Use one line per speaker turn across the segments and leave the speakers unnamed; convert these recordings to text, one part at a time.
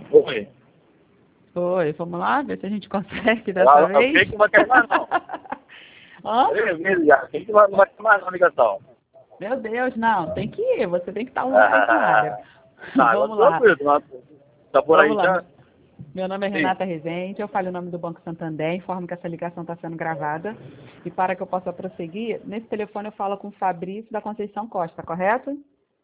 Oi.
Oi, vamos lá ver se a gente consegue dessa
Lá,
vez.
quem que não vai querer mais não?
Hã?
Quem que não vai querer mais não, ligação?
Meu Deus, não, tem que ir, você tem que estar online na área.
Tá,
Vamos lá,
tá por aí
vamos lá.
já?
Meu nome é
Sim.
Renata Rezende, eu falo o nome do Banco Santander, informo que essa ligação está sendo gravada. E para que eu possa prosseguir, nesse telefone eu falo com o Fabrício da Conceição Costa, correto?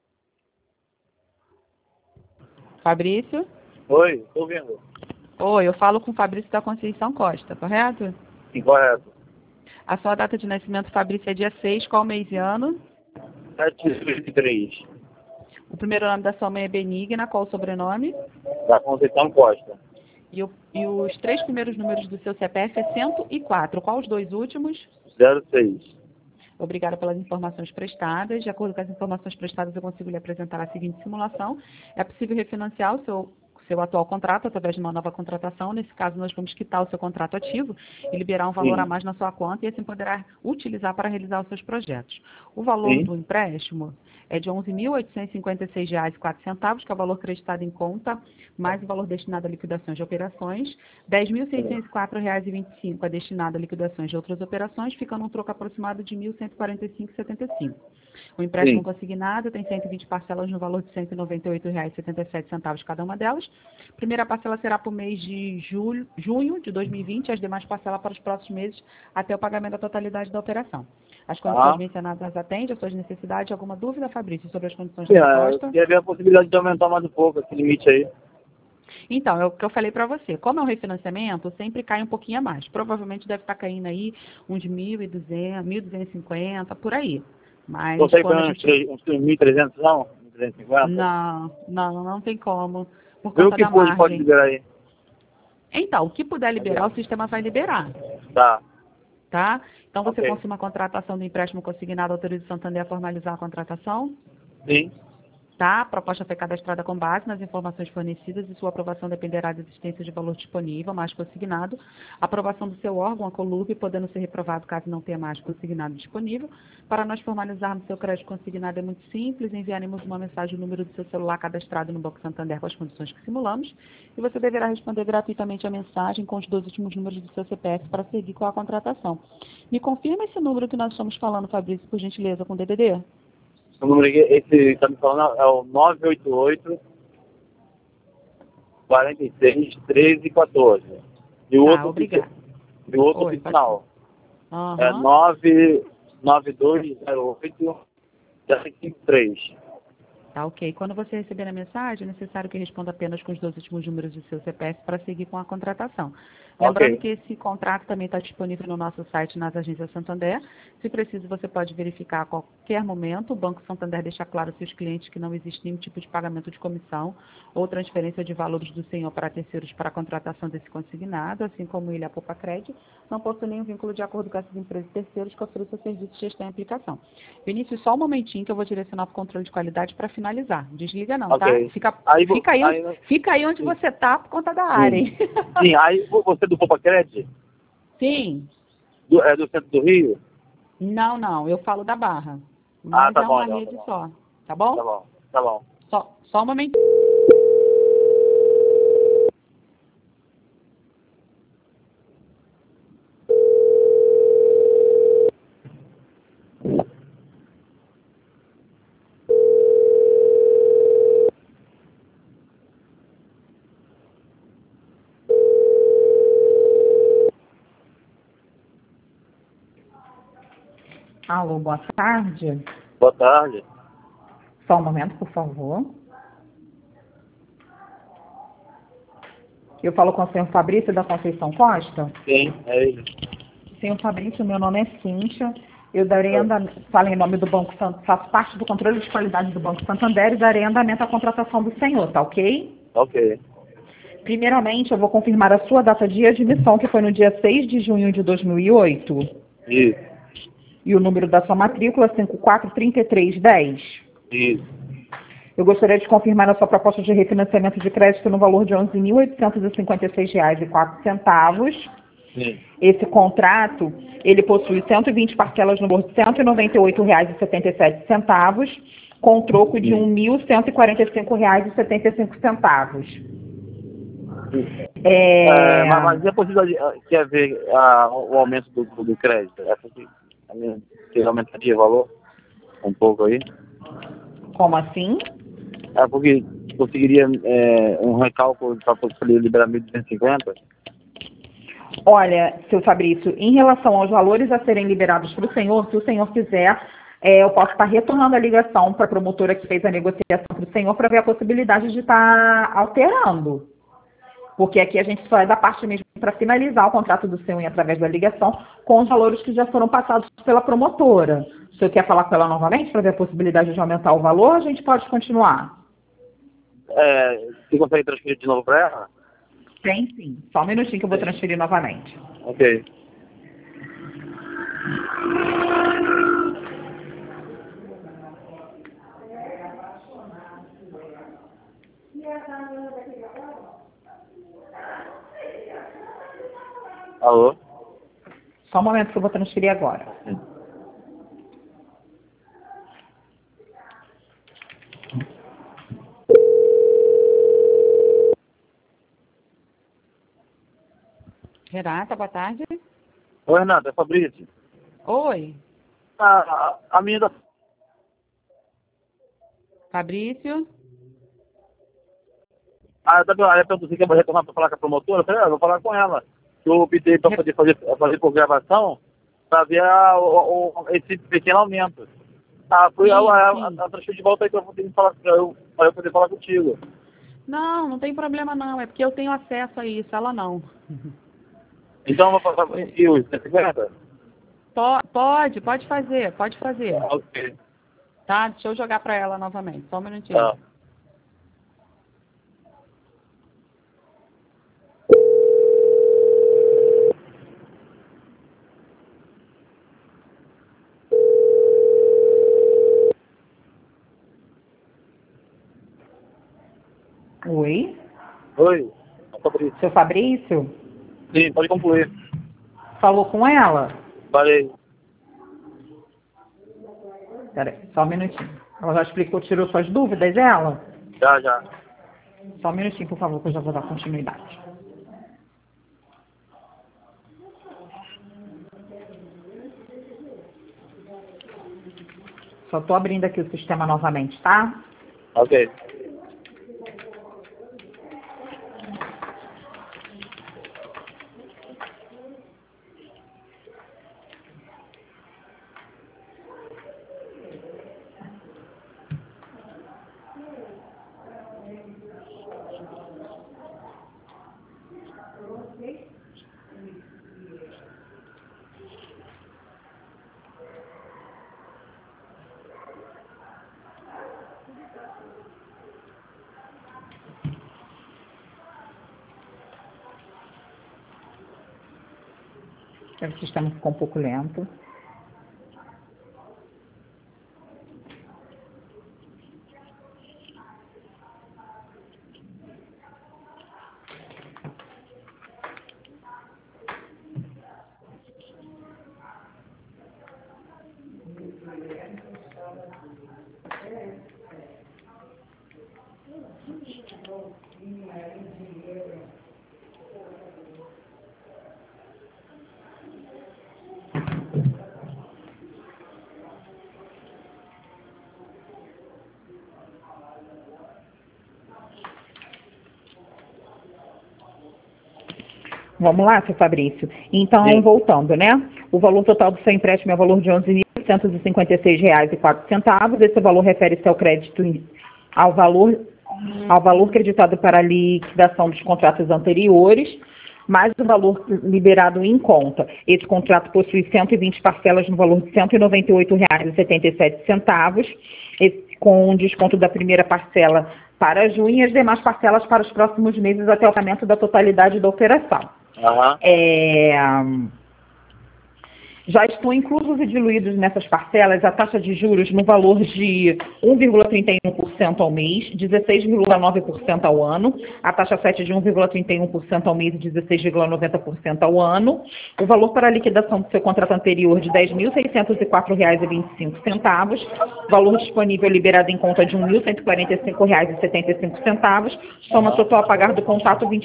Fabrício?
Oi, tô ouvindo.
Oi, eu falo com o Fabrício da Conceição Costa, correto?
Sim, correto.
A sua data de nascimento, Fabrício, é dia 6, qual mês e ano?
723,
O primeiro nome da sua mãe é Benigna, qual o sobrenome?
da Conceição Costa.
E os três primeiros números do seu CPF é 104. Qual os dois últimos?
06.
Obrigada pelas informações prestadas. De acordo com as informações prestadas, eu consigo lhe apresentar a seguinte simulação. É possível refinanciar o seu atual contrato através de uma nova contratação. Nesse caso, nós vamos quitar o seu contrato ativo e liberar um valor
Sim.
a mais na sua conta e assim poderá utilizar para realizar os seus projetos. O valor
Sim.
do empréstimo é de R$ 11.856,04, que é o valor creditado em conta, mais o valor destinado a liquidações de operações. R$ 10.604,25 é destinado a liquidações de outras operações, ficando um troco aproximado de R$ 1.145,75. O empréstimo
Sim.
consignado tem 120 parcelas no valor de R$ 198,77 cada uma delas. Primeira parcela será para o mês de junho de 2020, as demais parcelas para os próximos meses, até o pagamento da totalidade da operação. As condições mencionadas atendem às suas necessidades. Alguma dúvida, Fabrício, sobre as condições
Sim,
da
eu
proposta?
queria ver a possibilidade de aumentar mais um pouco esse limite aí.
Então, é o que eu falei para você. Como é um refinanciamento, sempre cai um pouquinho a mais. Provavelmente deve estar caindo aí uns 1.200, 1.250, por aí. Mas
Consegue
quando a
pôr
gente...
uns 1.300 não? 1.350?
Não tem como, por
Vê o
conta
que
da
for, pode
margem.
liberar aí.
Então, o que puder liberar, o sistema vai liberar,
Tá,
tá? Então, você
ok.
confirma a contratação do empréstimo consignado, autoriza o Santander a formalizar a contratação?
Sim,
Tá? A proposta foi cadastrada com base nas informações fornecidas e sua aprovação dependerá da existência de valor disponível, mais consignado. A aprovação do seu órgão, a Colurb, podendo ser reprovado caso não tenha mais consignado disponível. Para nós formalizarmos seu crédito consignado é muito simples, enviaremos uma mensagem no número do seu celular cadastrado no Banco Santander com as condições que simulamos e você deverá responder gratuitamente a mensagem com os dois últimos números do seu CPF para seguir com a contratação. Me confirma esse número que nós estamos falando, Fabrício, por gentileza, com DDD?
o número aqui, esse que está me falando é o 988 46 13 14. E o outro,
Obrigada.
e o outro
Oi,
oficial é
Aham.
99208 753.
Tá, ok. Quando você receber a mensagem, é necessário que responda apenas com os dois últimos números do seu CPF para seguir com a contratação. Lembrando
Ok.
que esse contrato também está disponível no nosso site nas agências Santander. Se preciso, você pode verificar a qualquer momento. O Banco Santander deixa claro aos seus clientes que não existe nenhum tipo de pagamento de comissão ou transferência de valores do senhor para terceiros para a contratação desse consignado, assim como ele, a Poupa Crédito, não possui nenhum vínculo de acordo com essas empresas terceiros que ofereçam serviços de gestão e aplicação. Vinícius, só um momentinho que eu vou direcionar para o controle de qualidade para finalizar. Desliga não,
Ok.
tá?
Aí,
Fica aí onde você tá por conta da área, hein?
sim, aí você é do Poupa Crédito?
Sim.
É do centro do Rio?
Não, eu falo da Barra. Mas
Tá
é
bom,
uma
então,
rede só, tá bom?
tá bom, tá bom.
Só um momento. Alô, boa tarde.
Boa tarde.
Só um momento, por favor. Eu falo com o senhor Fabrício da Conceição Costa.
Sim, é ele.
Senhor Fabrício, meu nome é Cíntia. Eu darei andamento, falo em nome do Banco Santander, faço parte do controle de qualidade do Banco Santander e darei andamento à contratação do senhor, tá ok?
Ok.
Primeiramente, eu vou confirmar a sua data de admissão, que foi no dia 6 de junho de 2008.
Isso,
E o número da sua matrícula, 543310.
isso.
Eu gostaria de confirmar a sua proposta de refinanciamento de crédito no valor de R$ 11.856,04.
Sim,
Esse contrato, ele possui 120 parcelas no valor de R$ 198,77, com troco de R$ 1.145,75.
Mas e a possibilidade que haver o aumento do crédito? Essa que aumentaria o valor um pouco aí?
Como assim?
Porque conseguiria um recálculo para poder liberar 1.250?
Olha, seu Fabrício, em relação aos valores a serem liberados para o senhor, se o senhor quiser, eu posso estar retornando a ligação para a promotora que fez a negociação para o senhor para ver a possibilidade de estar alterando. Porque aqui a gente só é da parte mesmo para finalizar o contrato do senhor através da ligação com os valores que já foram passados pela promotora. Se o senhor quer falar com ela novamente para ver a possibilidade de aumentar o valor, a gente pode continuar.
Você consegue transferir de novo para ela?
Tem sim. Só um minutinho que eu vou transferir novamente.
Ok. Alô?
Só um momento que eu vou transferir agora. Renata, boa tarde.
Oi, Renata, é Fabrício.
Oi,
A minha da...
Fabrício.
Ela perguntou se quer retornar para falar com a promotora. Eu falei, vou falar com ela. Eu optei para poder fazer por gravação para ver esse pequeno aumento. Ela transferiu de volta aí para eu poder falar contigo.
Não, não tem problema não. É porque eu tenho acesso a isso, ela não.
Então, eu vou passar para os 150?
Pode fazer, pode fazer.
Ok.
Tá? Deixa eu jogar para ela novamente. Só um minutinho.
Tá.
Oi,
Oi, é Fabrício.
seu Fabrício?
Sim, pode concluir.
Falou com ela?
Falei.
Peraí, só um minutinho. Ela já explicou, tirou suas dúvidas, ela?
Já.
Só um minutinho, por favor, que eu já vou dar continuidade. Só estou abrindo aqui o sistema novamente, tá?
Ok.
O sistema ficou um pouco lento. Vamos lá, seu Fabrício. Então,
Sim.
voltando, né? O valor total do seu empréstimo é o valor de R$ 11.156,04. Esse valor refere-se ao crédito, ao valor creditado para a liquidação dos contratos anteriores, mais o valor liberado em conta. Esse contrato possui 120 parcelas no valor de R$ 198,77, com um desconto da primeira parcela para junho e as demais parcelas para os próximos meses até o pagamento da totalidade da operação.
Aham.
Já estão inclusos e diluídos nessas parcelas a taxa de juros no valor de 1,31% ao mês, 16,9% ao ano, a taxa 7 de 1,31% ao mês e 16,90% ao ano, o valor para a liquidação do seu contrato anterior de R$ 10.604,25, valor disponível liberado em conta de R$ 1.145,75, soma total a pagar do contrato R$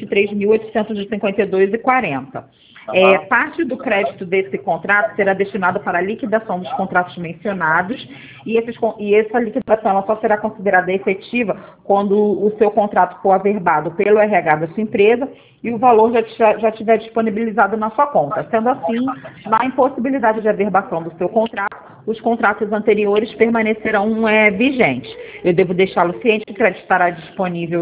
23.852,40. Parte do crédito desse contrato será destinado para a liquidação dos contratos mencionados e essa liquidação ela só será considerada efetiva quando o seu contrato for averbado pelo RH da sua empresa e o valor já estiver disponibilizado na sua conta. Sendo assim, na impossibilidade de averbação do seu contrato, os contratos anteriores permanecerão vigentes. Eu devo deixá-lo ciente que o crédito estará disponível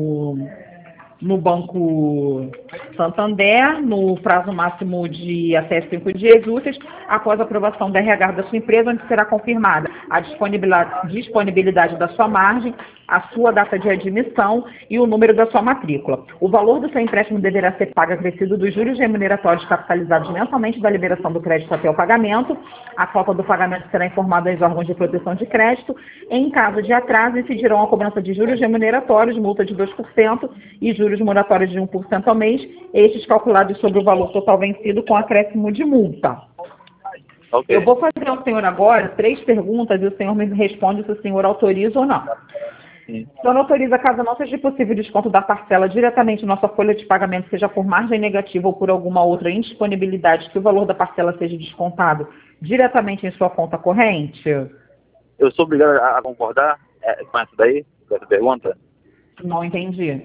no Banco Santander, no prazo máximo de até 5 dias úteis, após a aprovação da RH da sua empresa, onde será confirmada a disponibilidade da sua margem, a sua data de admissão e o número da sua matrícula. O valor do seu empréstimo deverá ser pago acrescido dos juros remuneratórios capitalizados mensalmente da liberação do crédito até o pagamento. A falta do pagamento será informada aos órgãos de proteção de crédito. Em caso de atraso, incidirão a cobrança de juros remuneratórios, multa de 2% e juros moratórios de 1% ao mês, estes calculados sobre o valor total vencido com acréscimo de multa.
Ok.
Eu vou fazer ao senhor agora 3 perguntas e o senhor me responde se o senhor autoriza ou não.
Sim.
O senhor autoriza, caso não seja possível o desconto da parcela diretamente na sua folha de pagamento, seja por margem negativa ou por alguma outra indisponibilidade, que o valor da parcela seja descontado diretamente em sua conta corrente?
Eu sou obrigado a concordar com essa daí, com essa pergunta?
Não entendi.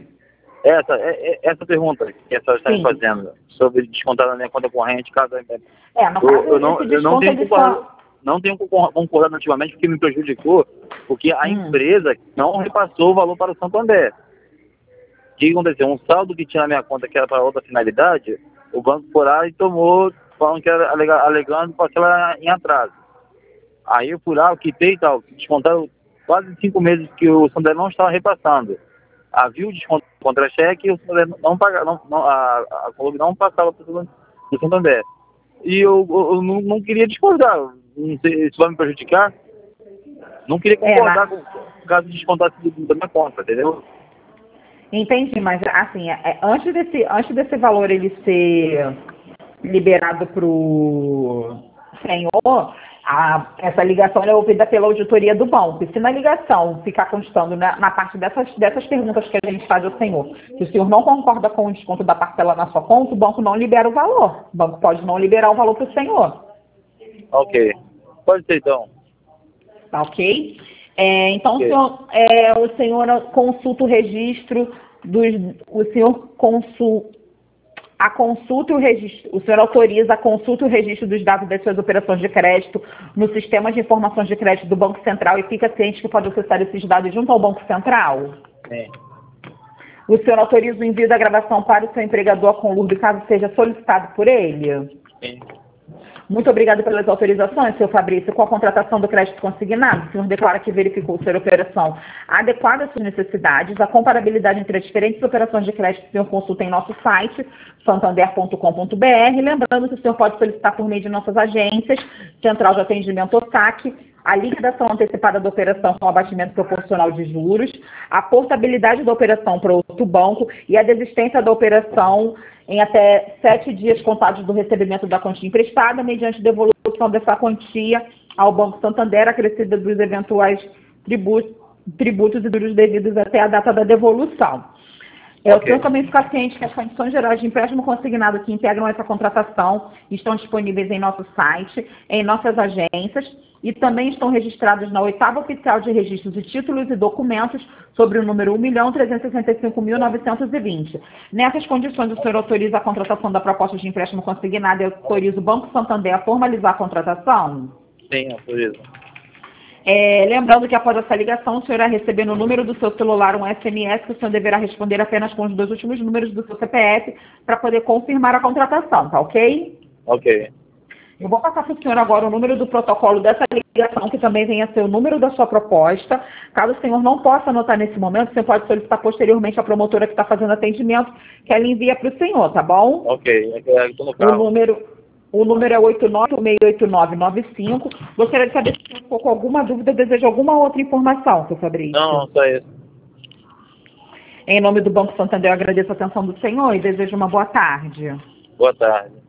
Essa pergunta que a senhora está me fazendo, sobre descontar na minha conta corrente, caso...
No caso, esse desconto
não tenho concordado ativamente porque me prejudicou, porque a empresa não repassou o valor para o Santander. O que aconteceu? Um saldo que tinha na minha conta que era para outra finalidade, o banco foi lá e tomou, falando que era alegando parcela em atraso. Aí eu fui lá, eu quitei e tal, descontaram quase 5 meses que o Santander não estava repassando. Havia o desconto contra-cheque e o Santander a Colômbia não passava para o Santander. E eu não queria discordar. Não sei, isso vai me prejudicar? Não queria concordar com o caso de descontar da minha conta, entendeu?
Entendi, mas assim, antes desse valor ele ser liberado para o senhor, essa ligação é ouvida pela auditoria do banco. E se na ligação ficar constando na parte dessas perguntas que a gente faz ao senhor, se o senhor não concorda com o desconto da parcela na sua conta, o banco não libera o valor. O banco pode não liberar o valor para o senhor.
Ok. Pode ser, então.
Tá ok? Então, okay. O senhor consulta o registro o senhor autoriza a consulta e o registro dos dados das suas operações de crédito no sistema de informações de crédito do Banco Central e fica ciente que pode acessar esses dados junto ao Banco Central?
Sim.
O senhor autoriza o envio da gravação para o seu empregador com LURB, caso seja solicitado por ele?
Sim.
Muito obrigada pelas autorizações, senhor Fabrício. Com a contratação do crédito consignado, o senhor declara que verificou ser operação adequada às suas necessidades. A comparabilidade entre as diferentes operações de crédito, o senhor consulta em nosso site, santander.com.br. Lembrando que o senhor pode solicitar por meio de nossas agências, Central de Atendimento ou SAC, a liquidação antecipada da operação com abatimento proporcional de juros, a portabilidade da operação para outro banco e a desistência da operação em até 7 dias contados do recebimento da quantia emprestada, mediante devolução dessa quantia ao Banco Santander, acrescida dos eventuais tributos e juros devidos até a data da devolução. O senhor também fica ciente que as condições gerais de empréstimo consignado que integram essa contratação estão disponíveis em nosso site, em nossas agências, e também estão registrados na 8ª Oficial de Registros de Títulos e Documentos, sobre o número 1.365.920. Nessas condições, o senhor autoriza a contratação da proposta de empréstimo consignado e autoriza o Banco Santander a formalizar a contratação?
Sim, autoriza.
Lembrando que após essa ligação, o senhor irá receber no número do seu celular um SMS que o senhor deverá responder apenas com os 2 últimos números do seu CPF para poder confirmar a contratação, tá ok?
Ok.
Eu vou passar para o senhor agora o número do protocolo dessa ligação, que também venha a ser o número da sua proposta. Caso o senhor não possa anotar nesse momento, você pode solicitar posteriormente à promotora que está fazendo atendimento, que ela envia para o senhor, tá bom?
Ok. Estou no carro.
O número é 89868995. Gostaria de saber se ficou com alguma dúvida ou deseja alguma outra informação, seu Fabrício.
Não, só isso.
Em nome do Banco Santander, eu agradeço a atenção do senhor e desejo uma boa tarde.
Boa tarde.